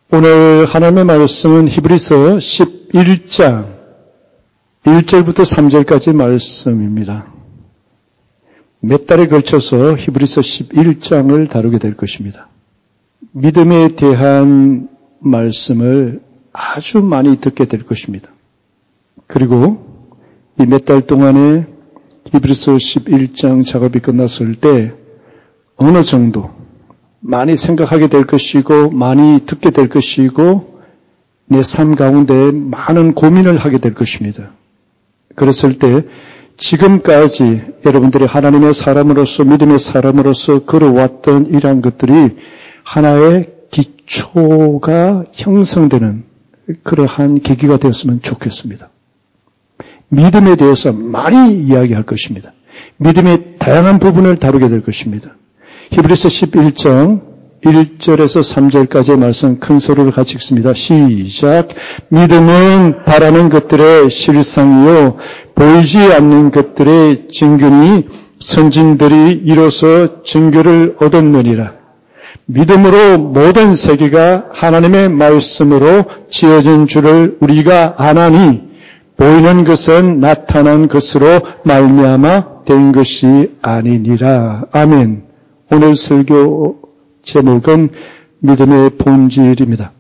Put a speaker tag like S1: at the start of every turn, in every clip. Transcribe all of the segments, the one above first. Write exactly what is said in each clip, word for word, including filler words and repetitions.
S1: 오늘 하나님의 말씀은 히브리서 십일 장 일 절부터 삼 절까지 말씀입니다. 몇 달에 걸쳐서 히브리서 십일 장을 다루게 될 것입니다. 믿음에 대한 말씀을 아주 많이 듣게 될 것입니다. 그리고 이 몇 달 동안에 히브리서 십일 장 작업이 끝났을 때 어느 정도 많이 생각하게 될 것이고 많이 듣게 될 것이고 내 삶 가운데 많은 고민을 하게 될 것입니다. 그랬을 때 지금까지 여러분들이 하나님의 사람으로서 믿음의 사람으로서 걸어왔던 이러한 것들이 하나의 기초가 형성되는 그러한 계기가 되었으면 좋겠습니다. 믿음에 대해서 많이 이야기할 것입니다. 믿음의 다양한 부분을 다루게 될 것입니다. 히브리서 십일 장 일 절에서 삼 절까지의 말씀 큰 소리를 같이 읽습니다. 시작. 믿음은 바라는 것들의 실상이요 보이지 않는 것들의 증거니 선진들이 이로써 증거를 얻었느니라. 믿음으로 모든 세계가 하나님의 말씀으로 지어진 줄을 우리가 아나니 보이는 것은 나타난 것으로 말미암아 된 것이 아니니라. 아멘. 오늘 설교 제목은 믿음의 본질입니다.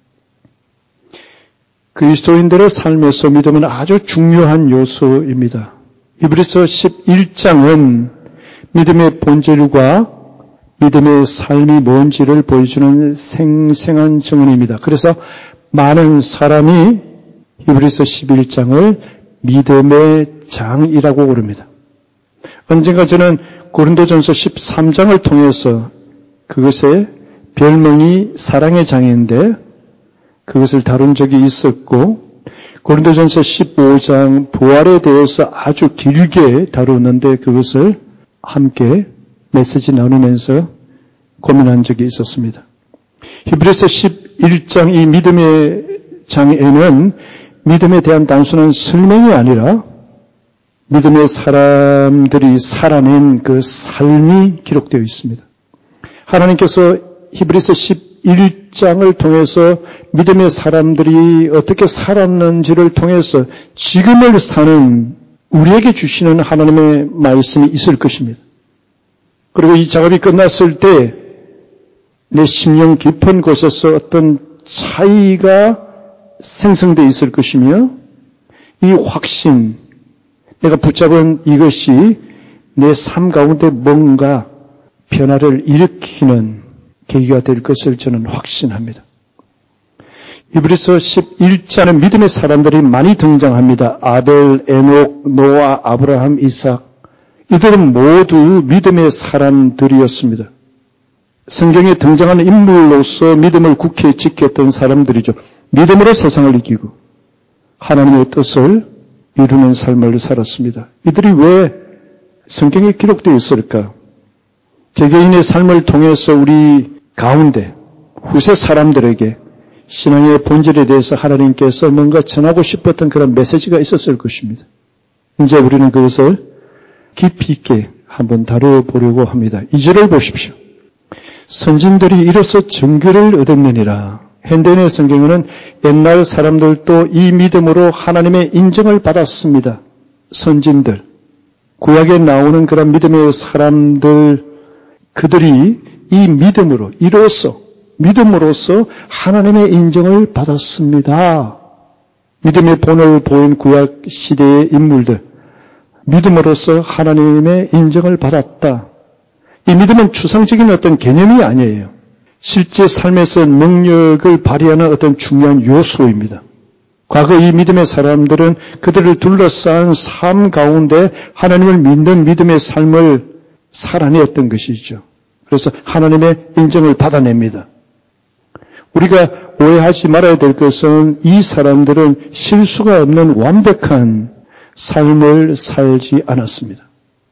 S1: 그리스도인들의 삶에서 믿음은 아주 중요한 요소입니다. 히브리서 십일 장은 믿음의 본질과 믿음의 삶이 뭔지를 보여주는 생생한 증언입니다. 그래서 많은 사람이 히브리서 십일 장을 믿음의 장이라고 부릅니다. 언젠가 저는 고린도전서 십삼 장을 통해서 그것의 별명이 사랑의 장인데 그것을 다룬 적이 있었고 고린도전서 십오 장 부활에 대해서 아주 길게 다루는데 그것을 함께 메시지 나누면서 고민한 적이 있었습니다. 히브리서 십일 장 이 믿음의 장에는 믿음에 대한 단순한 설명이 아니라 믿음의 사람들이 살아낸 그 삶이 기록되어 있습니다. 하나님께서 히브리서 십일 장을 통해서 믿음의 사람들이 어떻게 살았는지를 통해서 지금을 사는 우리에게 주시는 하나님의 말씀이 있을 것입니다. 그리고 이 작업이 끝났을 때 내 심령 깊은 곳에서 어떤 차이가 생성되어 있을 것이며 이 확신, 내가 붙잡은 이것이 내 삶 가운데 뭔가 변화를 일으키는 계기가 될 것을 저는 확신합니다. 히브리서 십일 장은 믿음의 사람들이 많이 등장합니다. 아벨, 에녹, 노아, 아브라함, 이삭. 이들은 모두 믿음의 사람들이었습니다. 성경에 등장하는 인물로서 믿음을 굳게 지켰던 사람들이죠. 믿음으로 세상을 이기고 하나님의 뜻을 이루는 삶을 살았습니다. 이들이 왜 성경에 기록되어 있을까? 개개인의 삶을 통해서 우리 가운데 후세 사람들에게 신앙의 본질에 대해서 하나님께서 뭔가 전하고 싶었던 그런 메시지가 있었을 것입니다. 이제 우리는 그것을 깊이 있게 한번 다뤄보려고 합니다. 이 절을 보십시오. 선진들이 이로써 증거를 얻었느니라. 현대인의 성경에는 옛날 사람들도 이 믿음으로 하나님의 인정을 받았습니다. 선진들. 구약에 나오는 그런 믿음의 사람들, 그들이 이 믿음으로, 이로써, 믿음으로써 하나님의 인정을 받았습니다. 믿음의 본을 보인 구약 시대의 인물들, 믿음으로써 하나님의 인정을 받았다. 이 믿음은 추상적인 어떤 개념이 아니에요. 실제 삶에서 능력을 발휘하는 어떤 중요한 요소입니다. 과거 이 믿음의 사람들은 그들을 둘러싼 삶 가운데 하나님을 믿는 믿음의 삶을 살아내었던 것이죠. 그래서 하나님의 인정을 받아냅니다. 우리가 오해하지 말아야 될 것은 이 사람들은 실수가 없는 완벽한 삶을 살지 않았습니다.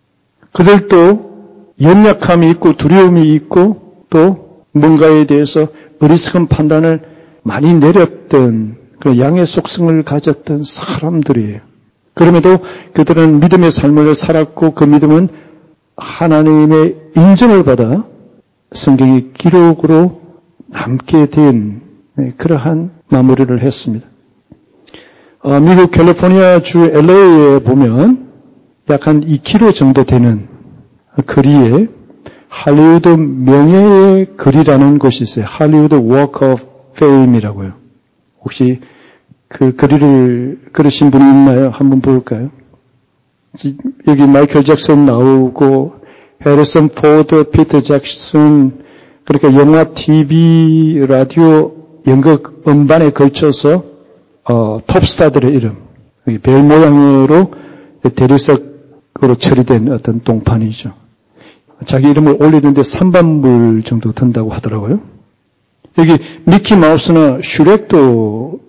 S1: 그들도 연약함이 있고 두려움이 있고 또 뭔가에 대해서 어리석은 판단을 많이 내렸던 그 양의 속성을 가졌던 사람들이에요. 그럼에도 그들은 믿음의 삶을 살았고 그 믿음은 하나님의 인정을 받아 성경의 기록으로 남게 된 네, 그러한 마무리를 했습니다. 어, 미국 캘리포니아 주 엘에이에 보면 약 한 이 킬로미터 정도 되는 거리에 할리우드 명예의 거리라는 곳이 있어요. 할리우드 워크 오브 페임이라고요. 혹시 그 거리를 걸으신 분이 있나요? 한번 볼까요? 여기 마이클 잭슨 나오고 해리슨 포드, 피터 잭슨, 그러니까 영화, 티비, 라디오, 연극 음반에 걸쳐서 어, 톱스타들의 이름, 별 모양으로 대리석으로 처리된 어떤 동판이죠. 자기 이름을 올리는데 삼만 불 정도 든다고 하더라고요. 여기 미키 마우스나 슈렉도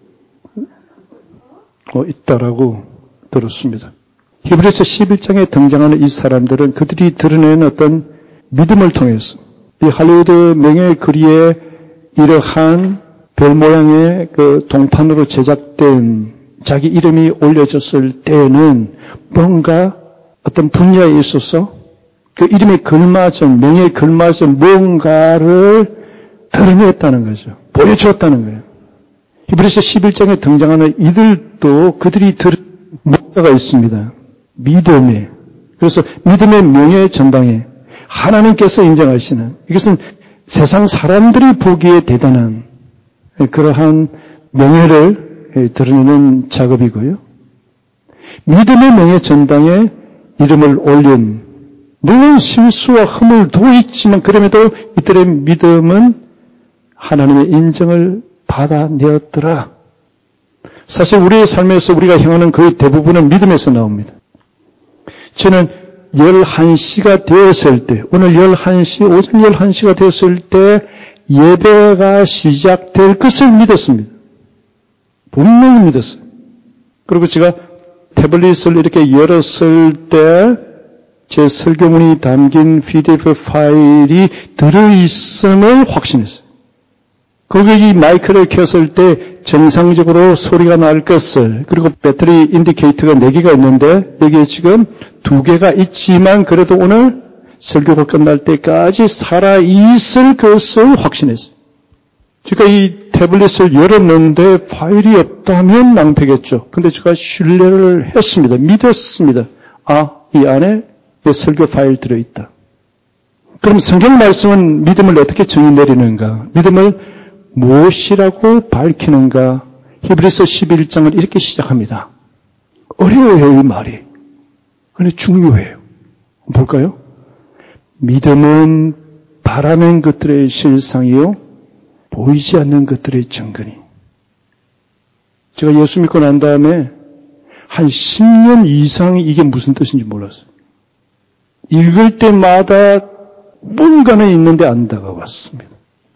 S1: 어, 있다라고 들었습니다. 히브리서 십일 장에 등장하는 이 사람들은 그들이 드러내는 어떤 믿음을 통해서 이 할리우드 명예의 거리에 이러한 별 모양의 그 동판으로 제작된 자기 이름이 올려졌을 때는 뭔가 어떤 분야에 있어서 그 이름에 걸맞은, 명예에 걸맞은 뭔가를 드러냈다는 거죠. 보여주었다는 거예요. 히브리서 십일 장에 등장하는 이들도 그들이 들 뭔가가 있습니다. 믿음에. 그래서 믿음의 명예의 전당에 하나님께서 인정하시는, 이것은 세상 사람들이 보기에 대단한 그러한 명예를 드러내는 작업이고요. 믿음의 명예 전당에 이름을 올린, 물론 실수와 허물도 있지만 그럼에도 이들의 믿음은 하나님의 인정을 받아내었더라. 사실 우리의 삶에서 우리가 향하는 거의 대부분은 믿음에서 나옵니다. 저는 열한 시가 되었을 때, 오늘 열한 시, 오전 열한 시가 되었을 때 예배가 시작될 것을 믿었습니다. 분명히 믿었어요. 그리고 제가 태블릿을 이렇게 열었을 때 제 설교문이 담긴 피디에프 파일이 들어있음을 확신했어요. 거기에 이 마이크를 켰을 때 정상적으로 소리가 날 것을, 그리고 배터리 인디케이터가 네 개가 있는데 여기에 지금 두 개가 있지만 그래도 오늘 설교가 끝날 때까지 살아있을 것을 확신했어요. 제가 이 태블릿을 열었는데 파일이 없다면 낭패겠죠. 근데 제가 신뢰를 했습니다. 믿었습니다. 아, 이 안에 내 설교 파일 들어있다. 그럼 성경 말씀은 믿음을 어떻게 정의 내리는가? 믿음을 무엇이라고 밝히는가? 히브리서 십일 장을 이렇게 시작합니다. 어려워요, 이 말이. 그런데 중요해요. 볼까요? 믿음은 바라는 것들의 실상이요, 보이지 않는 것들의 증거니. 제가 예수 믿고 난 다음에 한 십 년 이상 이게 무슨 뜻인지 몰랐어요. 읽을 때마다 뭔가는 있는데 안 다가왔습니다.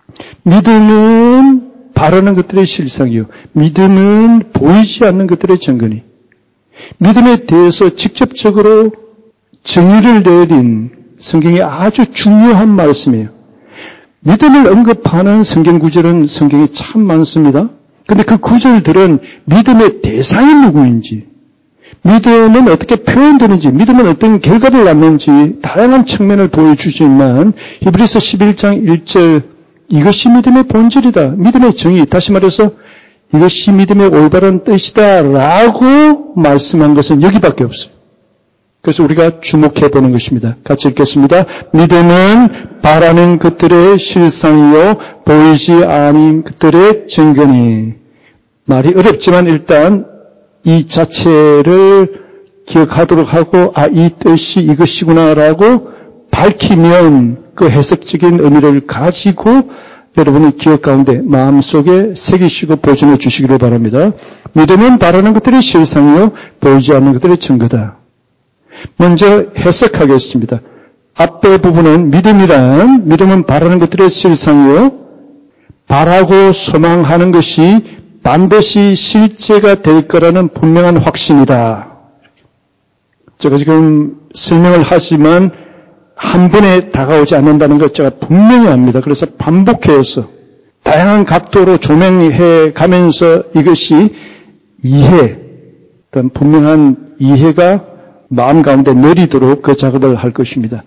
S1: 믿음은 바라는 것들의 실상이요, 믿음은 보이지 않는 것들의 증거니. 믿음에 대해서 직접적으로 정의를 내린 성경의 아주 중요한 말씀이에요. 믿음을 언급하는 성경 구절은 성경에 참 많습니다. 그런데 그 구절들은 믿음의 대상이 누구인지, 믿음은 어떻게 표현되는지, 믿음은 어떤 결과를 낳는지 다양한 측면을 보여주지만 히브리서 십일 장 일 절, 이것이 믿음의 본질이다, 믿음의 정의, 다시 말해서 이것이 믿음의 올바른 뜻이다 라고 말씀한 것은 여기밖에 없어요. 그래서 우리가 주목해 보는 것입니다. 같이 읽겠습니다. 믿음은 바라는 것들의 실상이요, 보이지 않은 것들의 증거니. 말이 어렵지만 일단 이 자체를 기억하도록 하고, 아, 이 뜻이 이것이구나라고 밝히면 그 해석적인 의미를 가지고 여러분의 기억 가운데 마음속에 새기시고 보존해 주시기를 바랍니다. 믿음은 바라는 것들의 실상이요, 보이지 않는 것들의 증거다. 먼저 해석하겠습니다. 앞에 부분은 믿음이란, 믿음은 바라는 것들의 실상이요, 바라고 소망하는 것이 반드시 실제가 될 거라는 분명한 확신이다. 제가 지금 설명을 하지만 한 번에 다가오지 않는다는 것 제가 분명히 압니다. 그래서 반복해서 다양한 각도로 조명해 가면서 이것이 이해, 어떤 분명한 이해가 마음 가운데 내리도록 그 작업을 할 것입니다.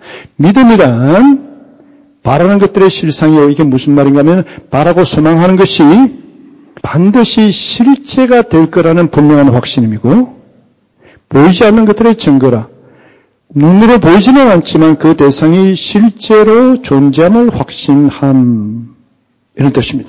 S1: 믿음이란 바라는 것들의 실상이요, 이게 무슨 말인가 하면 바라고 소망하는 것이 반드시 실제가 될 거라는 분명한 확신이고 보이지 않는 것들의 증거라. 눈으로 보이지는 않지만 그 대상이 실제로 존재함을 확신함. 이런 뜻입니다.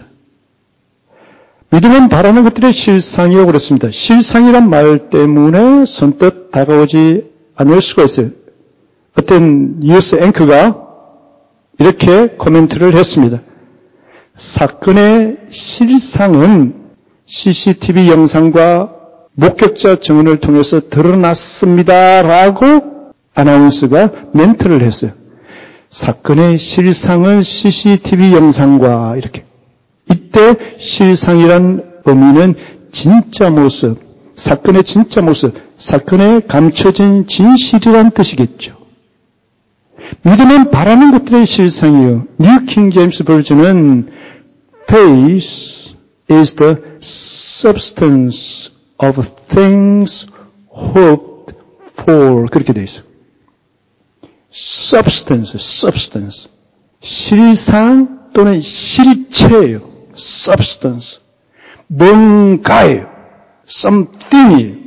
S1: 믿음은 바라는 것들의 실상이라고 그랬습니다. 실상이란 말 때문에 선뜻 다가오지 않을 수가 있어요. 어떤 뉴스 앵커가 이렇게 코멘트를 했습니다. 사건의 실상은 씨씨티비 영상과 목격자 증언을 통해서 드러났습니다라고 아나운서가 멘트를 했어요. 사건의 실상은 씨씨티비 영상과 이렇게. 이때 실상이란 의미는 진짜 모습, 사건의 진짜 모습, 사건에 감춰진 진실이란 뜻이겠죠. 믿음은 바라는 것들의 실상이요. 뉴 킹 제임스 버전은 Faith is the substance of things hoped for. 그렇게 되어 있어요. substance, substance. 실상 또는 실체예요. substance. 뭔가예요. something이에요.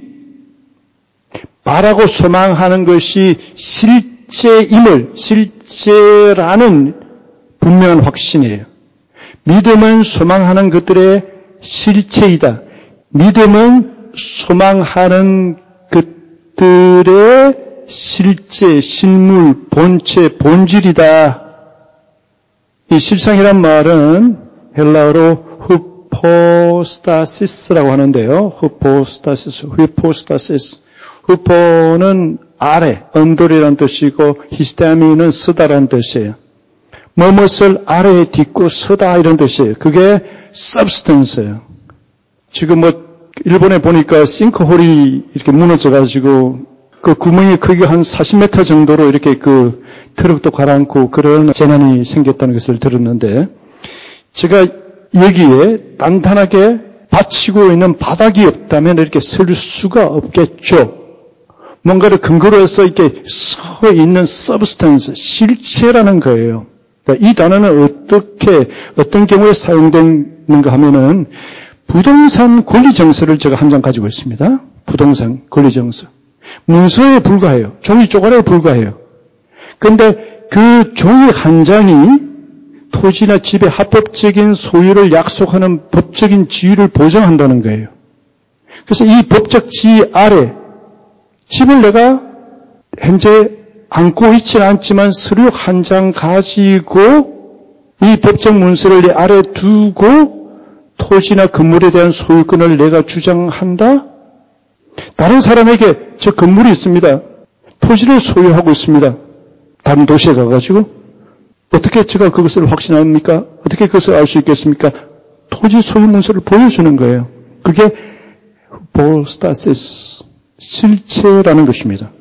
S1: 바라고 소망하는 것이 실제임을, 실제라는 분명한 확신이에요. 믿음은 소망하는 것들의 실체이다. 믿음은 소망하는 것들의 실제, 실물, 본체, 본질이다. 이 실상이란 말은 헬라어로 후포스타시스라고 하는데요. 후포스타시스, 후포스타시스. 후포는 아래, 언돌이라는 뜻이고 히스타미는 쓰다라는 뜻이에요. 뭐뭇을 아래에 딛고 서다 이런 뜻이에요. 그게 substance예요. 지금 뭐 일본에 보니까 싱크홀이 이렇게 무너져가지고 그 구멍의 크기가 한 사십 미터 정도로 이렇게 그 트럭도 가라앉고 그런 재난이 생겼다는 것을 들었는데 제가 여기에 단단하게 받치고 있는 바닥이 없다면 이렇게 설 수가 없겠죠. 뭔가를 근거로 해서 이렇게 서 있는 substance, 실체라는 거예요. 그러니까 이 단어는 어떻게, 어떤 경우에 사용되는가 하면은 부동산 권리정서를 제가 한 장 가지고 있습니다. 부동산 권리정서. 문서에 불과해요. 종이 쪼가리에 불과해요. 그런데 그 종이 한 장이 토지나 집의 합법적인 소유를 약속하는 법적인 지위를 보장한다는 거예요. 그래서 이 법적 지위 아래 집을 내가 현재 안고 있지는 않지만 서류 한 장 가지고 이 법적 문서를 내 아래 두고 토지나 건물에 대한 소유권을 내가 주장한다? 다른 사람에게 저 건물이 있습니다. 토지를 소유하고 있습니다. 다른 도시에 가가지고 어떻게 제가 그것을 확신합니까? 어떻게 그것을 알 수 있겠습니까? 토지 소유 문서를 보여주는 거예요. 그게 hypostasis, 실체라는 것입니다.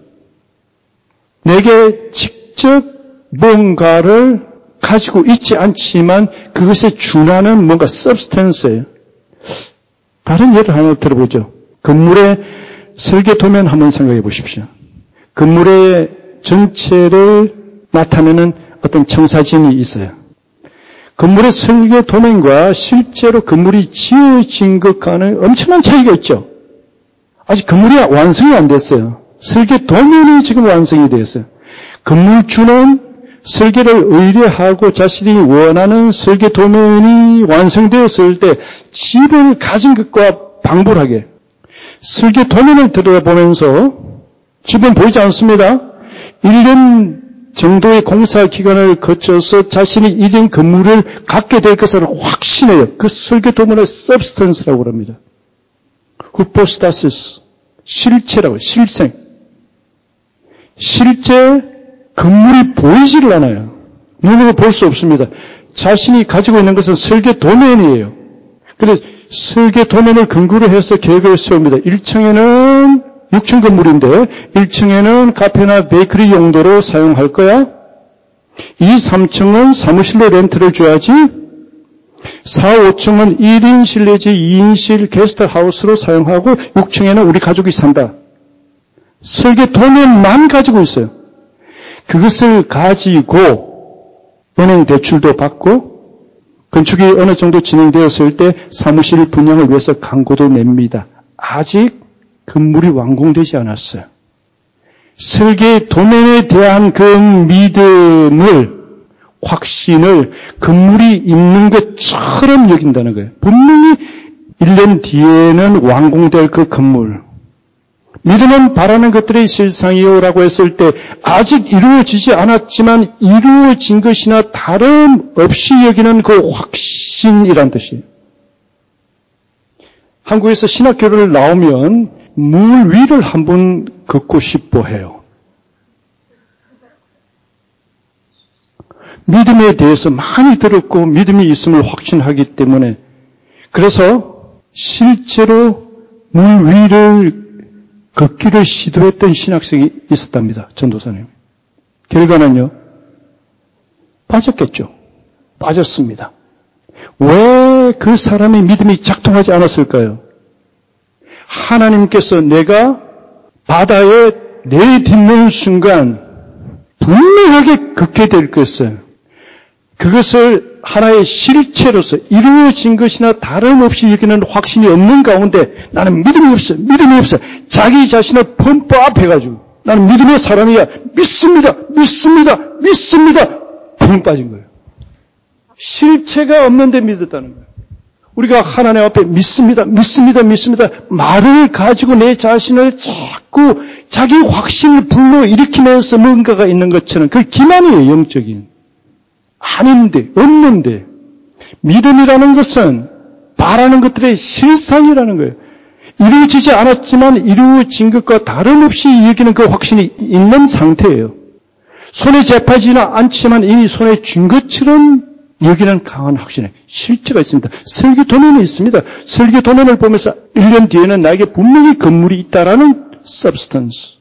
S1: 내게 직접 뭔가를 가지고 있지 않지만 그것에 준하는 뭔가 substance예요. 다른 예를 하나 들어보죠. 건물의 설계도면 한번 생각해 보십시오. 건물의 전체를 나타내는 어떤 청사진이 있어요. 건물의 설계도면과 실제로 건물이 지어진 것과는 엄청난 차이가 있죠. 아직 건물이 완성이 안 됐어요. 설계도면이 지금 완성이 되었어요. 건물주는 설계를 의뢰하고 자신이 원하는 설계도면이 완성되었을 때 집을 가진 것과 방불하게 설계도면을 들여다보면서 집은 보이지 않습니다. 일 년 정도의 공사 기간을 거쳐서 자신이 이런 건물을 갖게 될 것을 확신해요. 그 설계도면의 substance라고 합니다. hypostasis, 실체라고, 실생. 실제 건물이 보이지를 않아요. 눈으로 볼 수 없습니다. 자신이 가지고 있는 것은 설계도면이에요. 그래서 설계도면을 근거로 해서 계획을 세웁니다. 일 층에는 육 층 건물인데 일 층에는 카페나 베이커리 용도로 사용할 거야. 이, 삼 층은 사무실로 렌트를 줘야지. 사, 오 층은 일 인실 내지 이 인실 게스트하우스로 사용하고 육 층에는 우리 가족이 산다. 설계도면만 가지고 있어요. 그것을 가지고 은행 대출도 받고 건축이 어느 정도 진행되었을 때 사무실 분양을 위해서 광고도 냅니다. 아직 건물이 완공되지 않았어요. 설계 도면에 대한 그 믿음을, 확신을 건물이 있는 것처럼 여긴다는 거예요. 분명히 일 년 뒤에는 완공될 그 건물. 믿음은 바라는 것들의 실상이요라고 했을 때 아직 이루어지지 않았지만 이루어진 것이나 다름없이 여기는 그 확신이란 뜻이에요. 한국에서 신학교를 나오면 물 위를 한번 걷고 싶어 해요. 믿음에 대해서 많이 들었고 믿음이 있음을 확신하기 때문에 그래서 실제로 물 위를 걷기를 시도했던 신학생이 있었답니다. 전도사님. 결과는요. 빠졌겠죠. 빠졌습니다. 왜 그 사람의 믿음이 작동하지 않았을까요? 하나님께서 내가 바다에 내딛는 순간 분명하게 걷게 될 것을 그것을 하나의 실체로서 이루어진 것이나 다름없이 여기는 확신이 없는 가운데 나는 믿음이 없어, 믿음이 없어. 자기 자신을 펌프업해가지고 나는 믿음의 사람이야. 믿습니다, 믿습니다, 믿습니다. 붕 빠진 거예요. 실체가 없는데 믿었다는 거예요. 우리가 하나님 앞에 믿습니다, 믿습니다, 믿습니다. 말을 가지고 내 자신을 자꾸 자기 확신을 불러일으키면서 뭔가가 있는 것처럼 그 기만이에요, 영적인. 아닌데, 없는데. 믿음이라는 것은 바라는 것들의 실상이라는 거예요. 이루어지지 않았지만 이루어진 것과 다름없이 여기는 그 확신이 있는 상태예요. 손에 잡히지는 않지만 이미 손에 쥔 것처럼 여기는 강한 확신에 실체가 있습니다. 설교 도면이 있습니다. 설교 도면을 보면서 일 년 뒤에는 나에게 분명히 건물이 있다라는 substance.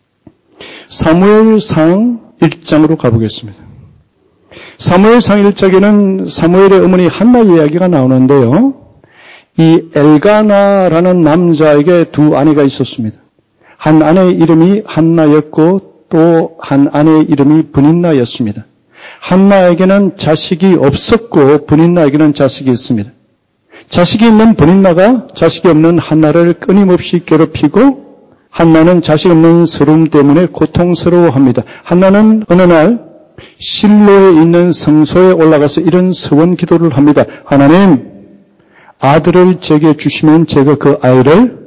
S1: 사무엘상 일 장으로 가보겠습니다. 사무엘상 일 장에는 사무엘의 어머니 한나 이야기가 나오는데요. 이 엘가나라는 남자에게 두 아내가 있었습니다. 한 아내의 이름이 한나였고 또 한 아내의 이름이 브닌나였습니다. 한나에게는 자식이 없었고 브닌나에게는 자식이 있습니다. 자식이 있는 브닌나가 자식이 없는 한나를 끊임없이 괴롭히고 한나는 자식 없는 서름 때문에 고통스러워합니다. 한나는 어느 날 실로에 있는 성소에 올라가서 이런 서원 기도를 합니다. 하나님, 아들을 제게 주시면 제가 그 아이를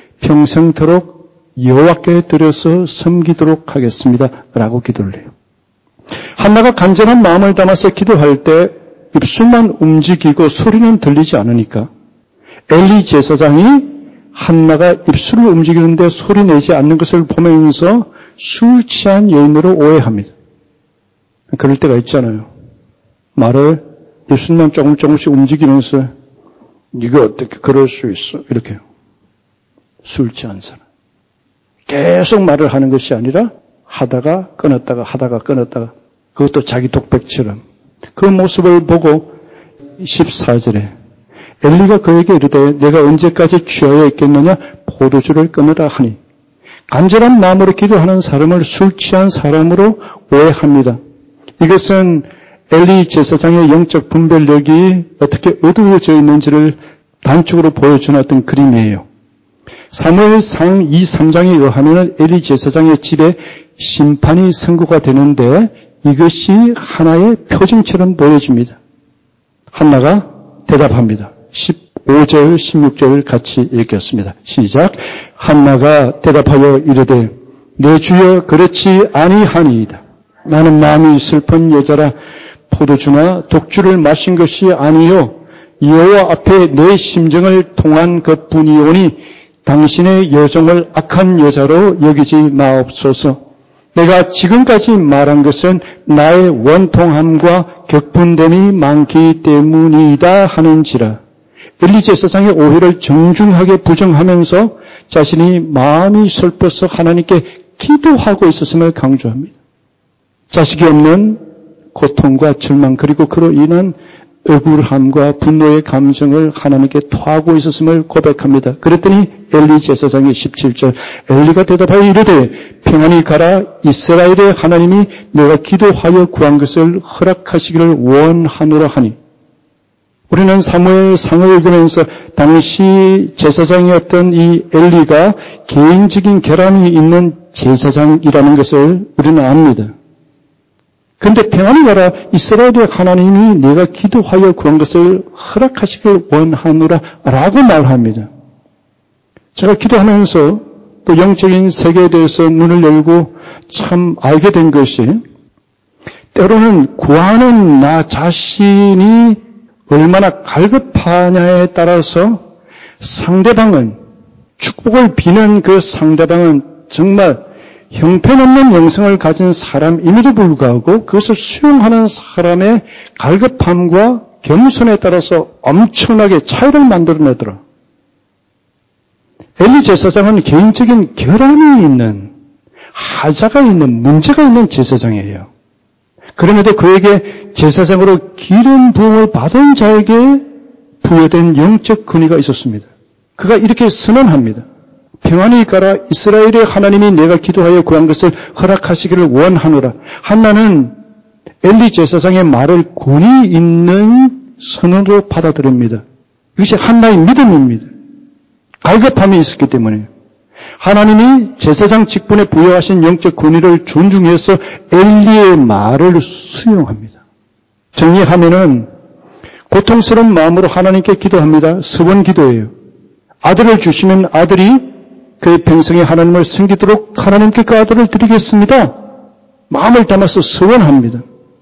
S1: 평생토록 여호와께 드려서 섬기도록 하겠습니다. 라고 기도를 해요. 한나가 간절한 마음을 담아서 기도할 때 입술만 움직이고 소리는 들리지 않으니까 엘리 제사장이 한나가 입술을 움직이는데 소리 내지 않는 것을 보면서 술 취한 여인으로 오해합니다. 그럴 때가 있잖아요. 말을 입술만 조금 조금씩 움직이면서 네가 어떻게 그럴 수 있어? 이렇게 술 취한 사람. 계속 말을 하는 것이 아니라 하다가 끊었다가 하다가 끊었다가 그것도 자기 독백처럼 그 모습을 보고 십사 절에 엘리가 그에게 이르되 내가 언제까지 취하여 있겠느냐 포도주를 끊으라 하니 간절한 마음으로 기도하는 사람을 술 취한 사람으로 오해합니다. 이것은 엘리 제사장의 영적 분별력이 어떻게 어두워져 있는지를 단축으로 보여주는 어떤 그림이에요. 사무엘상 이, 삼 장에 의하면 엘리 제사장의 집에 심판이 선고가 되는데 이것이 하나의 표징처럼 보여집니다. 한나가 대답합니다. 십오 절, 십육 절 같이 읽겠습니다. 시작. 한나가 대답하여 이르되 내 주여 그렇지 아니하니이다. 나는 마음이 슬픈 여자라 포도주나 독주를 마신 것이 아니요 여호와 앞에 내 심정을 통한 것뿐이오니 당신의 여종을 악한 여자로 여기지 마옵소서. 내가 지금까지 말한 것은 나의 원통함과 격분됨이 많기 때문이다 하는지라. 엘리 제사장의 오해를 정중하게 부정하면서 자신이 마음이 슬퍼서 하나님께 기도하고 있었음을 강조합니다. 자식이 없는 고통과 절망 그리고 그로 인한 억울함과 분노의 감정을 하나님께 토하고 있었음을 고백합니다. 그랬더니 엘리 제사장이 십칠 절 엘리가 대답하여 이르되 평안히 가라. 이스라엘의 하나님이 내가 기도하여 구한 것을 허락하시기를 원하노라 하니 우리는 사무엘상을 읽으면서 당시 제사장이었던 이 엘리가 개인적인 결함이 있는 제사장이라는 것을 우리는 압니다. 그런데 평안히 가라, 이스라엘의 하나님이 내가 기도하여 구한 것을 허락하시길 원하노라 라고 말합니다. 제가 기도하면서 또 영적인 세계에 대해서 눈을 열고 참 알게 된 것이, 때로는 구하는 나 자신이 얼마나 갈급하냐에 따라서 상대방은, 축복을 비는 그 상대방은 정말 형편없는 영성을 가진 사람임에도 불구하고 그것을 수용하는 사람의 갈급함과 겸손에 따라서 엄청나게 차이를 만들어내더라. 엘리 제사장은 개인적인 결함이 있는, 하자가 있는, 문제가 있는 제사장이에요. 그럼에도 그에게 제사장으로 기름 부음을 받은 자에게 부여된 영적 권위가 있었습니다. 그가 이렇게 선언합니다. 평안히 가라, 이스라엘의 하나님이 내가 기도하여 구한 것을 허락하시기를 원하노라. 한나는 엘리 제사장의 말을 권위 있는 선언으로 받아들입니다. 이것이 한나의 믿음입니다. 갈급함이 있었기 때문에 하나님이 제사장 직분에 부여하신 영적 권위를 존중해서 엘리의 말을 수용합니다. 정리하면은 고통스러운 마음으로 하나님께 기도합니다. 서원 기도예요. 아들을 주시면 아들이 그의 평생에 하나님을 섬기도록 하나님께 그 아들을 드리겠습니다. 마음을 담아서 서원합니다.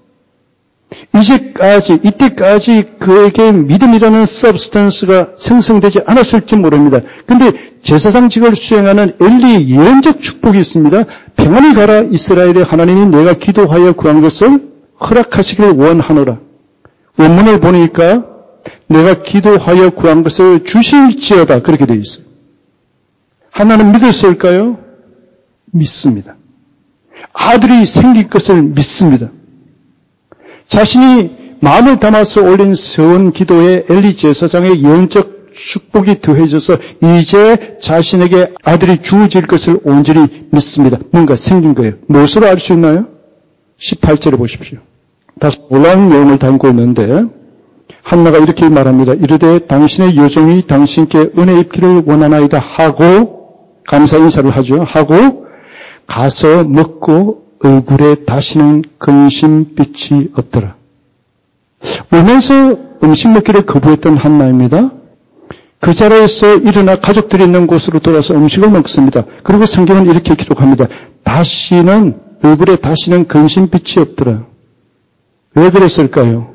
S1: 이제까지, 이때까지 그에게 믿음이라는 서브스턴스가 생성되지 않았을지 모릅니다. 그런데 제사장직을 수행하는 엘리의 예언적 축복이 있습니다. 평안히 가라, 이스라엘의 하나님이 내가 기도하여 구한 것을 허락하시길 원하노라. 원문을 보니까 내가 기도하여 구한 것을 주실지어다, 그렇게 되어 있어요. 하나는 믿었을까요? 믿습니다. 아들이 생길 것을 믿습니다. 자신이 마음을 담아서 올린 서원 기도에 엘리 제사장의 예언적 축복이 더해져서 이제 자신에게 아들이 주어질 것을 온전히 믿습니다. 뭔가 생긴 거예요. 무엇으로 알 수 있나요? 십팔 절에 보십시오. 다소 놀라운 내용을 담고 있는데 한나가 이렇게 말합니다. 이르되 당신의 여종이 당신께 은혜 입기를 원하나이다 하고 감사 인사를 하죠. 하고 가서 먹고 얼굴에 다시는 근심빛이 없더라. 오면서 음식 먹기를 거부했던 한나입니다. 그 자리에서 일어나 가족들이 있는 곳으로 돌아서 음식을 먹습니다. 그리고 성경은 이렇게 기록합니다. 다시는 얼굴에 다시는 근심빛이 없더라. 왜 그랬을까요?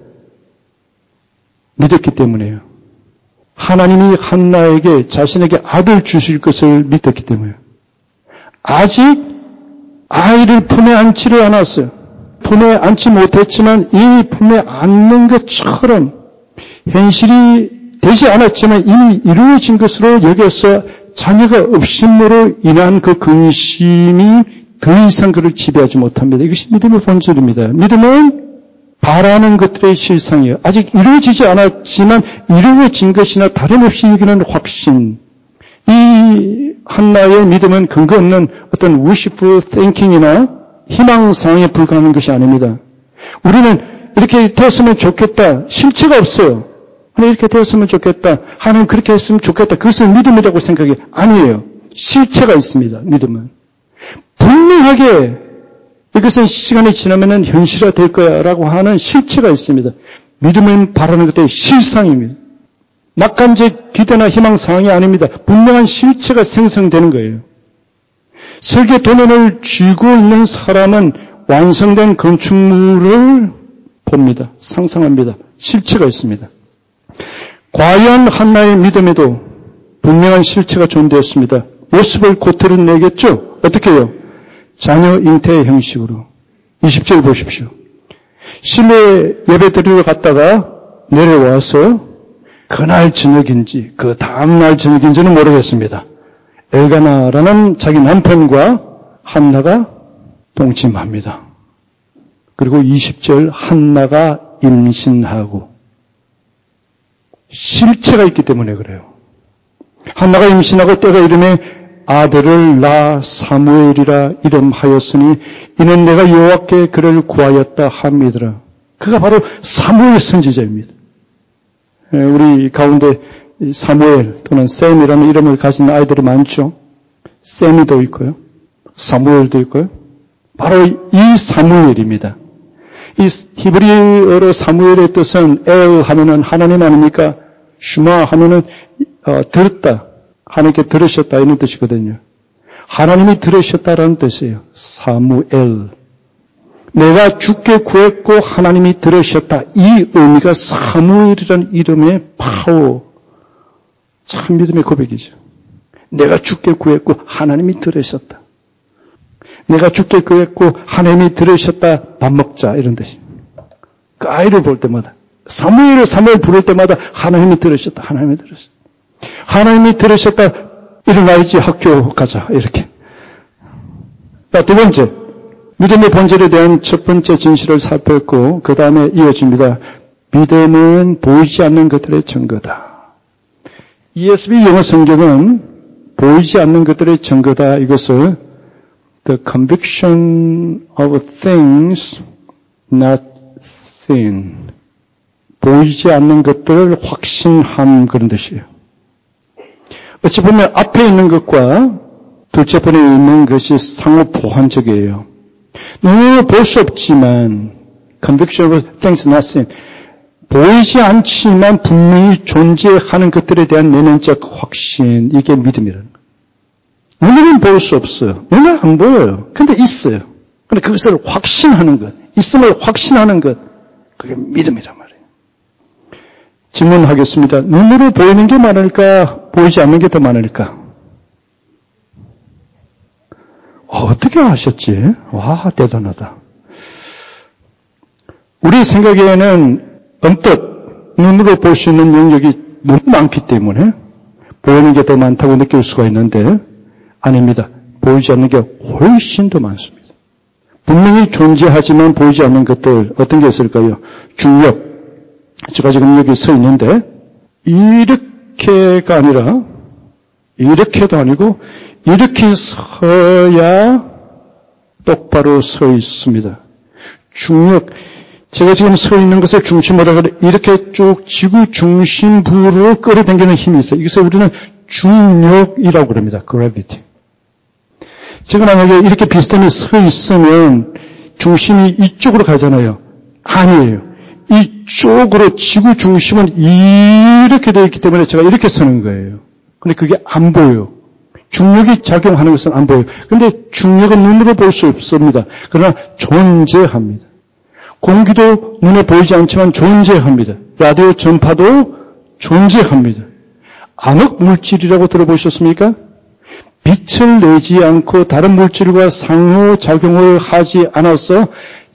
S1: 믿었기 때문이에요. 하나님이 한나에게 자신에게 아들 주실 것을 믿었기 때문이에요. 아직 아이를 품에 안지를 않았어요. 품에 안지 못했지만 이미 품에 안는 것처럼 현실이 되지 않았지만 이미 이루어진 것으로 여겨서 자녀가 없음으로 인한 그 근심이 더 이상 그를 지배하지 못합니다. 이것이 믿음의 본질입니다. 믿음은 바라는 것들의 실상이에요. 아직 이루어지지 않았지만 이루어진 것이나 다름없이 여기는 확신. 이 한나의 믿음은 근거 없는 어떤 wishful thinking이나 희망사항에 불과한 것이 아닙니다. 우리는 이렇게 되었으면 좋겠다. 실체가 없어요. 이렇게 되었으면 좋겠다. 하나님 그렇게 했으면 좋겠다. 그것을 믿음이라고 생각해. 아니에요. 실체가 있습니다. 믿음은. 분명하게 이것은 시간이 지나면 현실화 될 거야 라고 하는 실체가 있습니다. 믿음은 바라는 것들의 실상입니다. 낙관적 기대나 희망사항이 아닙니다. 분명한 실체가 생성되는 거예요. 설계 도면을 쥐고 있는 사람은 완성된 건축물을 봅니다. 상상합니다. 실체가 있습니다. 과연 한나의 믿음에도 분명한 실체가 존재했습니다. 모습을 곧 드러내겠죠? 어떻게 해요? 자녀 잉태의 형식으로. 이십 절 보십시오. 실내 예배 드리러 갔다가 내려와서 그날 저녁인지 그 다음날 저녁인지는 모르겠습니다. 엘가나라는 자기 남편과 한나가 동침합니다. 그리고 이십 절 한나가 임신하고 실체가 있기 때문에 그래요. 한나가 임신하고 때가 이르매 아들을 낳아 사무엘이라 이름하였으니 이는 내가 여호와께 그를 구하였다 함이더라. 그가 바로 사무엘 선지자입니다. 우리 가운데 사무엘 또는 샘이라는 이름을 가진 아이들이 많죠. 샘이도 있고요. 사무엘도 있고요. 바로 이 사무엘입니다. 이 히브리어로 사무엘의 뜻은 엘 하면은 하나님 아닙니까? 슈마 하면은 어, 들었다. 하나님께 들으셨다 이런 뜻이거든요. 하나님이 들으셨다라는 뜻이에요. 사무엘. 내가 주께 구했고 하나님이 들으셨다. 이 의미가 사무엘이라는 이름의 파워. 참 믿음의 고백이죠. 내가 주께 구했고 하나님이 들으셨다. 내가 주께 구했고 하나님이 들으셨다. 밥 먹자 이런 뜻이에요. 그 아이를 볼 때마다 사무엘을 사무엘 부를 때마다 하나님이 들으셨다. 하나님이 들으셨다. 하나님이 들으셨다. 일어나야지 학교 가자 이렇게. 자, 두 번째 믿음의 본질에 대한 첫 번째 진실을 살폈고 그 다음에 이어집니다. 믿음은 보이지 않는 것들의 증거다. 이에스비 영어 성경은 보이지 않는 것들의 증거다. 이것을 the conviction of things not seen. 보이지 않는 것들을 확신함 그런 뜻이에요. 어찌 보면 앞에 있는 것과 둘째 번에 있는 것이 상호 보완적이에요. 눈으로 볼 수 없지만 conviction of things not seen. 보이지 않지만 분명히 존재하는 것들에 대한 내면적 확신, 이게 믿음이라는 거예요. 눈으로는 볼 수 없어요. 눈은 안 보여요. 근데 있어요. 근데 그것을 확신하는 것, 있음을 확신하는 것, 그게 믿음이란 말이에요. 질문하겠습니다. 눈으로 보이는 게 많을까? 보이지 않는 게 더 많을까? 어떻게 아셨지? 와, 대단하다. 우리 생각에는 언뜻 눈으로 볼 수 있는 영역이 너무 많기 때문에 보이는 게 더 많다고 느낄 수가 있는데 아닙니다. 보이지 않는 게 훨씬 더 많습니다. 분명히 존재하지만 보이지 않는 것들 어떤 게 있을까요? 중력. 제가 지금 여기 서 있는데 이렇게가 아니라 이렇게도 아니고 이렇게 서야 똑바로 서 있습니다. 중력. 제가 지금 서 있는 것을 중심으로 이렇게 쭉 지구 중심부로 끌어당기는 힘이 있어요. 이것을 우리는 중력이라고 그럽니다. gravity. 제가 만약에 이렇게 비슷하게 서 있으면 중심이 이쪽으로 가잖아요. 아니에요. 이쪽으로 지구 중심은 이렇게 되어 있기 때문에 제가 이렇게 서는 거예요. 근데 그게 안 보여요. 중력이 작용하는 것은 안 보여요. 근데 중력은 눈으로 볼 수 없습니다. 그러나 존재합니다. 공기도 눈에 보이지 않지만 존재합니다. 라디오 전파도 존재합니다. 암흑 물질이라고 들어보셨습니까? 빛을 내지 않고 다른 물질과 상호작용을 하지 않아서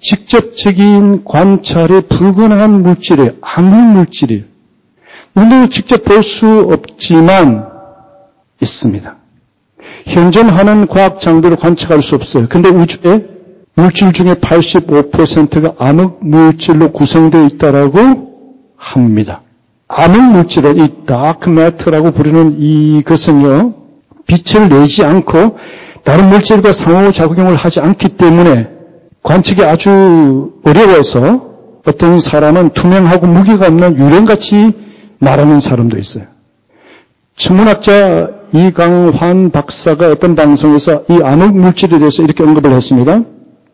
S1: 직접적인 관찰에 불가능한 물질이에요. 암흑 물질이에요. 눈으로 직접 볼 수 없지만 있습니다. 현존하는 과학 장비로 관측할 수 없어요. 근데 우주에 물질 중에 팔십오 퍼센트가 암흑 물질로 구성되어 있다라고 합니다. 암흑 물질을 이 다크 매터라고 부르는 이것은요, 빛을 내지 않고 다른 물질과 상호작용을 하지 않기 때문에 관측이 아주 어려워서 어떤 사람은 투명하고 무게가 없는 유령같이 말하는 사람도 있어요. 천문학자 이강환 박사가 어떤 방송에서 이 암흑 물질에 대해서 이렇게 언급을 했습니다.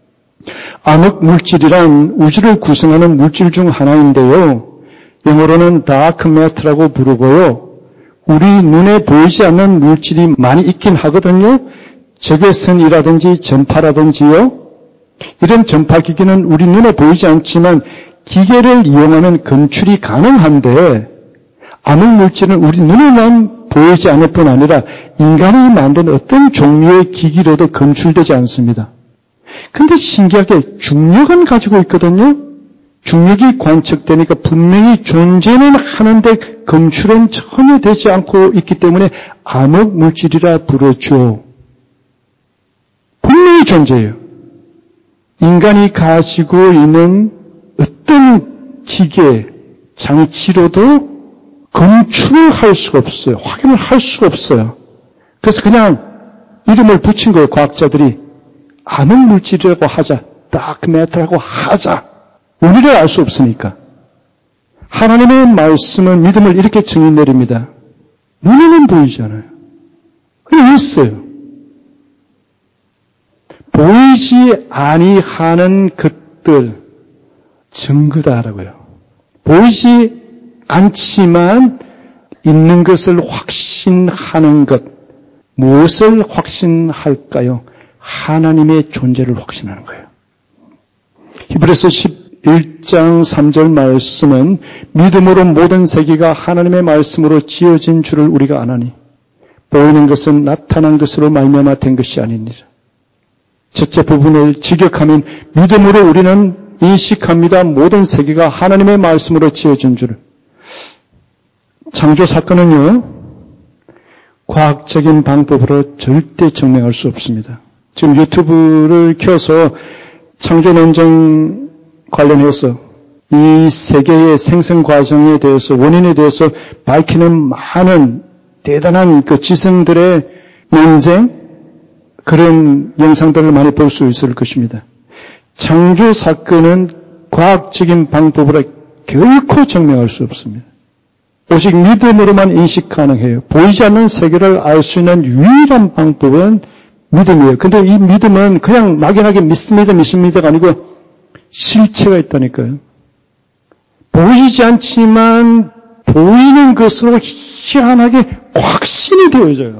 S1: 암흑 물질이란 우주를 구성하는 물질 중 하나인데요. 영어로는 다크 매터라고 부르고요. 우리 눈에 보이지 않는 물질이 많이 있긴 하거든요. 적외선이라든지 전파라든지요. 이런 전파기기는 우리 눈에 보이지 않지만 기계를 이용하는 검출이 가능한데 암흑 물질은 우리 눈에만 보이지 않을 뿐 아니라 인간이 만든 어떤 종류의 기기로도 검출되지 않습니다. 근데 신기하게 중력은 가지고 있거든요. 중력이 관측되니까 분명히 존재는 하는데 검출은 전혀 되지 않고 있기 때문에 암흑 물질이라 부르죠. 분명히 존재해요. 인간이 가지고 있는 어떤 기계, 장치로도 검출을 할 수가 없어요. 확인을 할 수가 없어요. 그래서 그냥 이름을 붙인 거예요. 과학자들이. 암흑 물질이라고 하자. 다크 매터라고 하자. 우리를 알 수 없으니까. 하나님의 말씀은 믿음을 이렇게 정의 내립니다. 눈에는 보이지 않아요. 그냥 있어요. 보이지 아니하는 것들 증거다라고요. 보이지 않지만 있는 것을 확신하는 것. 무엇을 확신할까요? 하나님의 존재를 확신하는 거예요. 히브리서 십일 장 삼 절 말씀은 믿음으로 모든 세계가 하나님의 말씀으로 지어진 줄을 우리가 아나니 보이는 것은 나타난 것으로 말미암아 된 것이 아니니라. 첫째 부분을 직역하면 믿음으로 우리는 인식합니다. 모든 세계가 하나님의 말씀으로 지어진 줄을. 창조 사건은요, 과학적인 방법으로 절대 증명할 수 없습니다. 지금 유튜브를 켜서 창조 논쟁 관련해서 이 세계의 생성 과정에 대해서, 원인에 대해서 밝히는 많은 대단한 그 지성들의 논쟁, 그런 영상들을 많이 볼 수 있을 것입니다. 창조 사건은 과학적인 방법으로 결코 증명할 수 없습니다. 오직 믿음으로만 인식 가능해요. 보이지 않는 세계를 알 수 있는 유일한 방법은 믿음이에요. 근데 이 믿음은 그냥 막연하게 믿습니다, 믿습니다가 아니고 실체가 있다니까요. 보이지 않지만 보이는 것으로 희한하게 확신이 되어져요.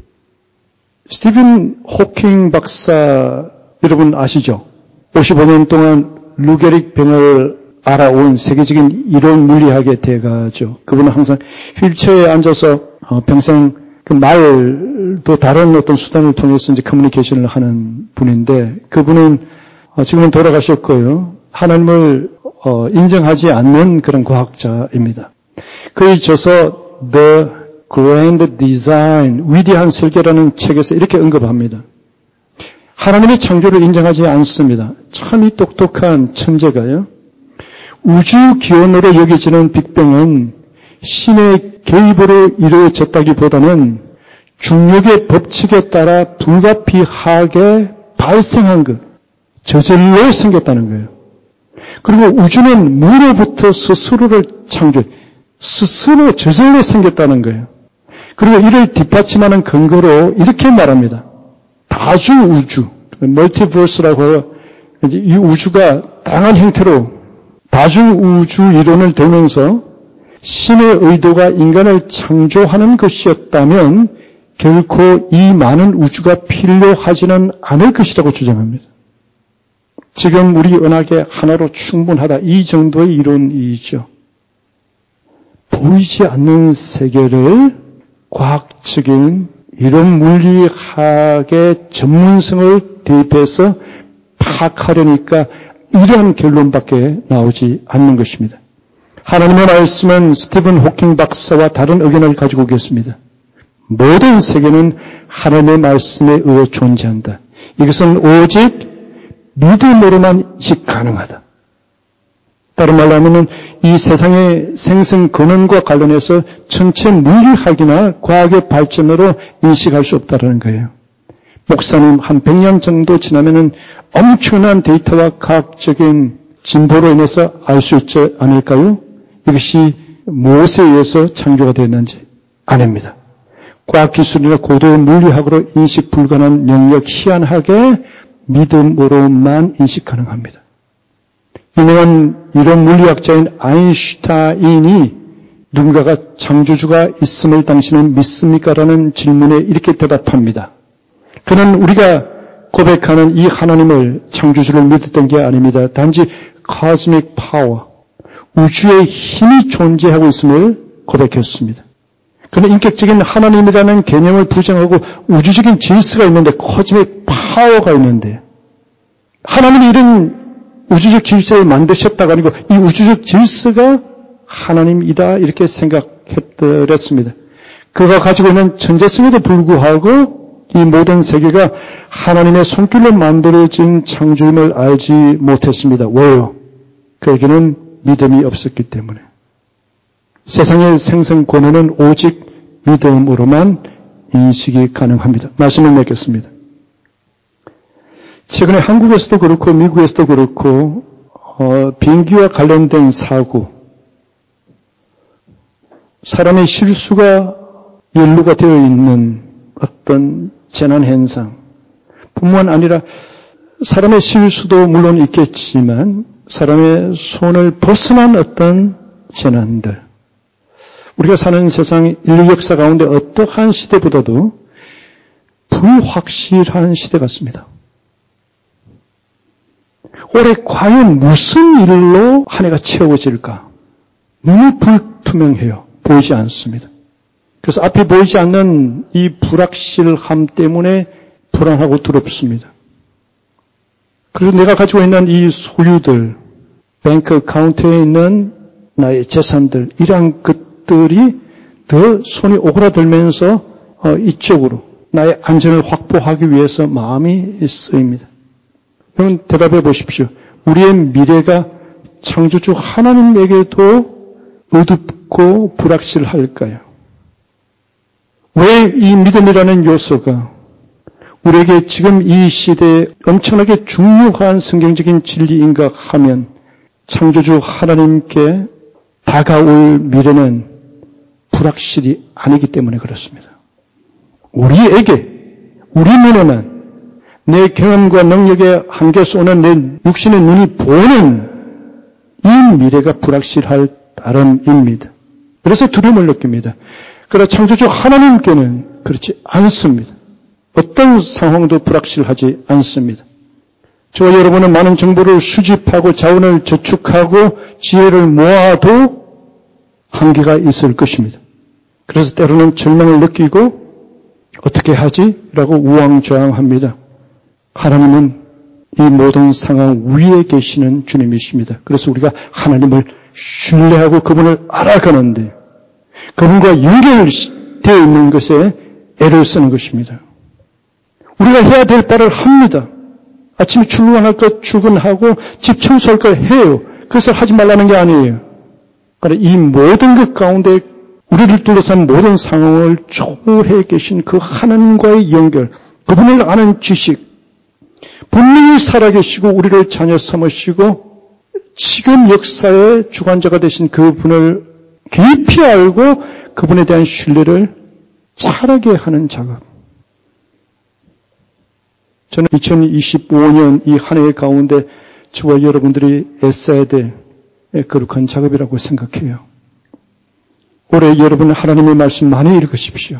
S1: 스티븐 호킹 박사 여러분 아시죠? 오십오 년 동안 루게릭 병을 알아온 세계적인 이론 물리학의 대가죠. 그분은 항상 휠체어에 앉아서 평생 그 말도 다른 어떤 수단을 통해서 이제 커뮤니케이션을 하는 분인데, 그분은 지금은 돌아가셨고요. 하나님을 인정하지 않는 그런 과학자입니다. 그에 있어서 The Grand Design, 위대한 설계라는 책에서 이렇게 언급합니다. 하나님의 창조를 인정하지 않습니다. 참 이 똑똑한 천재가요. 우주 기원으로 여겨지는 빅뱅은 신의 개입으로 이루어졌다기보다는 중력의 법칙에 따라 불가피하게 발생한 것, 저절로 생겼다는 거예요. 그리고 우주는 무로부터 스스로를 창조해, 스스로 저절로 생겼다는 거예요. 그리고 이를 뒷받침하는 근거로 이렇게 말합니다. 다주 우주, 멀티버스라고 해요. 이 우주가 다양한 형태로 다주 우주 이론을 들면서 신의 의도가 인간을 창조하는 것이었다면 결코 이 많은 우주가 필요하지는 않을 것이라고 주장합니다. 지금 우리 은하계 하나로 충분하다. 이 정도의 이론이죠. 보이지 않는 세계를 과학적인 이론 물리학의 전문성을 대입해서 파악하려니까 이러한 결론밖에 나오지 않는 것입니다. 하나님의 말씀은 스티븐 호킹 박사와 다른 의견을 가지고 계십니다. 모든 세계는 하나님의 말씀에 의해 존재한다. 이것은 오직 믿음으로만 인식 가능하다. 다른 말로 하면 이 세상의 생성 근원과 관련해서 전체 물리학이나 과학의 발전으로 인식할 수 없다는 거예요. 목사님 한 백 년 정도 지나면은 엄청난 데이터와 과학적인 진보로 인해서 알 수 있지 않을까요? 이것이 무엇에 의해서 창조가 되었는지 아닙니다. 과학기술이나 고도의 물리학으로 인식 불가능한 영역 희한하게 믿음으로만 인식 가능합니다. 유명한 이론 물리학자인 아인슈타인이 누군가가 창조주가 있음을 당신은 믿습니까? 라는 질문에 이렇게 대답합니다. 그는 우리가 고백하는 이 하나님을 창조주를 믿었던 게 아닙니다. 단지 cosmic power, 우주의 힘이 존재하고 있음을 고백했습니다. 그는 인격적인 하나님이라는 개념을 부정하고 우주적인 질서가 있는데, cosmic power가 있는데, 하나님이 이런 우주적 질서를 만드셨다가 아니고 이 우주적 질서가 하나님이다 이렇게 생각했더랬습니다. 그가 가지고 있는 천재성에도 불구하고 이 모든 세계가 하나님의 손길로 만들어진 창조임을 알지 못했습니다. 왜요? 그에게는 믿음이 없었기 때문에. 세상의 생성 권한은 오직 믿음으로만 인식이 가능합니다. 말씀을 맺겠습니다. 최근에 한국에서도 그렇고 미국에서도 그렇고 어, 비행기와 관련된 사고, 사람의 실수가 연루가 되어 있는 어떤 재난현상, 뿐만 아니라 사람의 실수도 물론 있겠지만 사람의 손을 벗어난 어떤 재난들, 우리가 사는 세상 인류 역사 가운데 어떠한 시대보다도 불확실한 시대 같습니다. 올해 과연 무슨 일로 한 해가 채워질까? 너무 불투명해요. 보이지 않습니다. 그래서 앞에 보이지 않는 이 불확실함 때문에 불안하고 두렵습니다. 그리고 내가 가지고 있는 이 소유들, 뱅크 어카운트에 있는 나의 재산들, 이러한 것들이 더 손이 오그라들면서 이쪽으로 나의 안전을 확보하기 위해서 마음이 쓰입니다. 여러분 대답해 보십시오. 우리의 미래가 창조주 하나님에게도 어둡고 불확실할까요? 왜 이 믿음이라는 요소가 우리에게 지금 이 시대에 엄청나게 중요한 성경적인 진리인가 하면 창조주 하나님께 다가올 미래는 불확실이 아니기 때문에 그렇습니다. 우리에게, 우리 눈에만 내 경험과 능력의 한계에서 오는 내 육신의 눈이 보는 이 미래가 불확실할 따름입니다. 그래서 두려움을 느낍니다. 그러나 창조주 하나님께는 그렇지 않습니다. 어떤 상황도 불확실하지 않습니다. 저와 여러분은 많은 정보를 수집하고 자원을 저축하고 지혜를 모아도 한계가 있을 것입니다. 그래서 때로는 절망을 느끼고 어떻게 하지? 라고 우왕좌왕합니다. 하나님은 이 모든 상황 위에 계시는 주님이십니다. 그래서 우리가 하나님을 신뢰하고 그분을 알아가는데 그분과 연결되어 있는 것에 애를 쓰는 것입니다. 우리가 해야 될 바를 합니다. 아침에 출근할 것 출근하고 집 청소할 것 해요. 그것을 하지 말라는 게 아니에요. 그러나 이 모든 것 가운데 우리를 둘러싼 모든 상황을 초월해 계신 그 하나님과의 연결, 그분을 아는 지식, 분명히 살아계시고 우리를 자녀 삼으시고 지금 역사의 주관자가 되신 그분을 깊이 알고 그분에 대한 신뢰를 잘하게 하는 작업. 저는 이천이십오 년 이 한 해 가운데 저와 여러분들이 애써야 될 거룩한 작업이라고 생각해요. 올해 여러분 하나님의 말씀 많이 읽으십시오.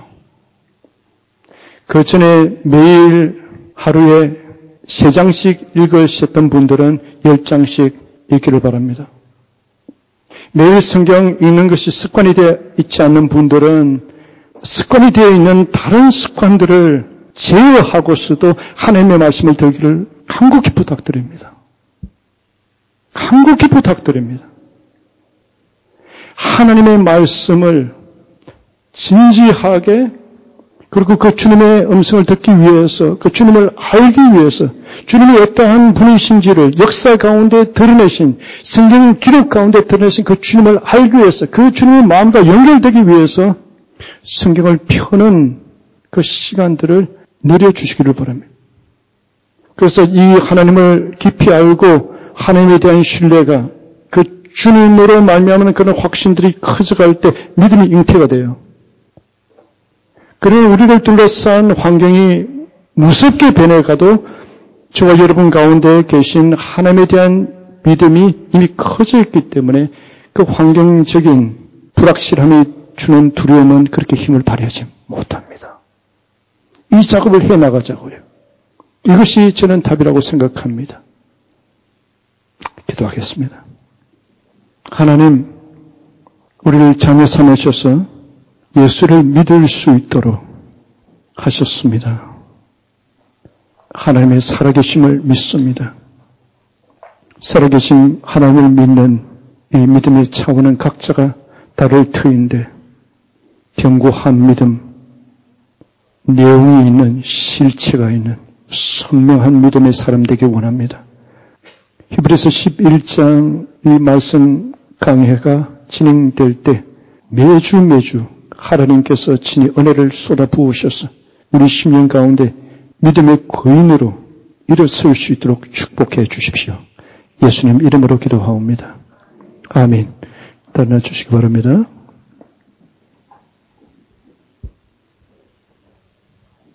S1: 그 전에 매일 하루에 세 장씩 읽으셨던 분들은 열 장씩 읽기를 바랍니다. 매일 성경 읽는 것이 습관이 되어 있지 않는 분들은 습관이 되어 있는 다른 습관들을 제어하고서도 하나님의 말씀을 들기를 간곡히 부탁드립니다. 간곡히 부탁드립니다. 하나님의 말씀을 진지하게 그리고 그 주님의 음성을 듣기 위해서 그 주님을 알기 위해서 주님이 어떠한 분이신지를 역사 가운데 드러내신 성경 기록 가운데 드러내신 그 주님을 알기 위해서 그 주님의 마음과 연결되기 위해서 성경을 펴는 그 시간들을 내려주시기를 바랍니다. 그래서 이 하나님을 깊이 알고 하나님에 대한 신뢰가 그 주님으로 말미암는 그런 확신들이 커져갈 때 믿음이 잉태가 돼요. 그러나 우리를 둘러싼 환경이 무섭게 변해가도 저와 여러분 가운데 계신 하나님에 대한 믿음이 이미 커져 있기 때문에 그 환경적인 불확실함이 주는 두려움은 그렇게 힘을 발휘하지 못합니다. 이 작업을 해나가자고요. 이것이 저는 답이라고 생각합니다. 기도하겠습니다. 하나님, 우리를 자녀 삼으셔서 예수를 믿을 수 있도록 하셨습니다. 하나님의 살아계심을 믿습니다. 살아계신 하나님을 믿는 이 믿음의 차원은 각자가 다를 터인데 견고한 믿음, 내용이 있는 실체가 있는 선명한 믿음의 사람 되길 원합니다. 히브리서 십일 장 이 말씀 강해가 진행될 때 매주 매주 하나님께서 친히 은혜를 쏟아 부으셔서 우리 심령 가운데 믿음의 거인으로 일어설 수 있도록 축복해 주십시오. 예수님 이름으로 기도하옵니다. 아멘. 따라 주시기 바랍니다.